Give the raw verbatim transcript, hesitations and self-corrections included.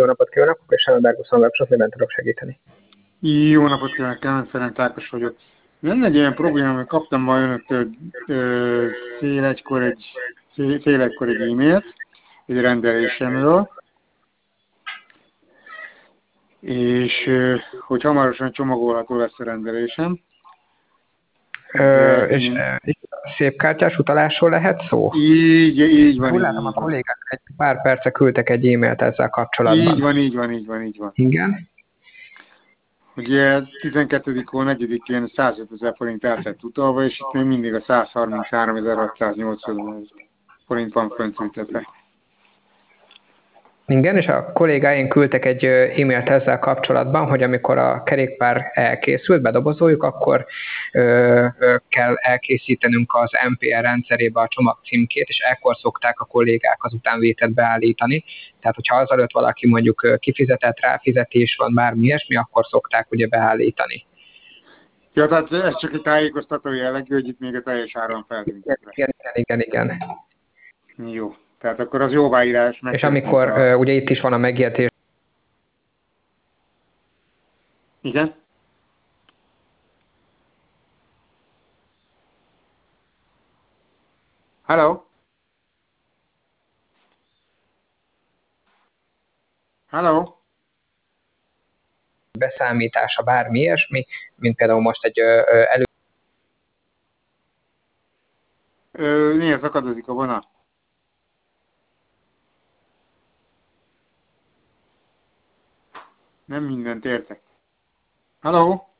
jó napot kívánok, és Sándor Webshop, miben tudok segíteni? Jó napot kívánok, Kelemen Ferenc Ákos vagyok. Lenne egy ilyen probléma, hogy kaptam ma önöktől ö, fél egykor egy, fél, fél egykor egy e-mailt, egy rendelésemről, és ö, hogy hamarosan csomagolható lesz a rendelésem. Ö, De és én... ö, szép kártyás utalásról lehet szó? Így, így van, Úgy így, látom, a így van. kollégák egy pár perce küldtek egy e-mailt ezzel Így kapcsolatban. van, így van, így van, így van. Igen? Ugye tizenkettő hó negyedikén százötezer forint el lett utalva, és itt még mindig a százharmincháromezer-hatszáznyolcvan forint van föntültetve. Igen, és a kollégáink küldtek egy ö, e-mailt ezzel kapcsolatban, hogy amikor a kerékpár elkészült, bedobozoljuk, akkor ö, ö, kell elkészítenünk az em pé er rendszerébe a csomag címkét, és ekkor szokták a kollégák az utánvételt beállítani. Tehát, hogyha azelőtt valaki mondjuk ö, kifizetett, ráfizetés van, bármi ilyesmi, akkor szokták ugye beállítani. Ja, tehát ez csak egy tájékoztató jellegű, hogy itt még a teljes áron Igen, feltüntetve. igen, igen, igen. Jó. Tehát akkor az jóváírás És megtörtént amikor a... ö, ugye itt is van a megjegyzés, Igen? Hello? Hello? beszámítása, bármi ilyesmi, mint például most egy ö, ö, elő Ö, miért szakadozik a vonal? Nem mindent értek. Hello?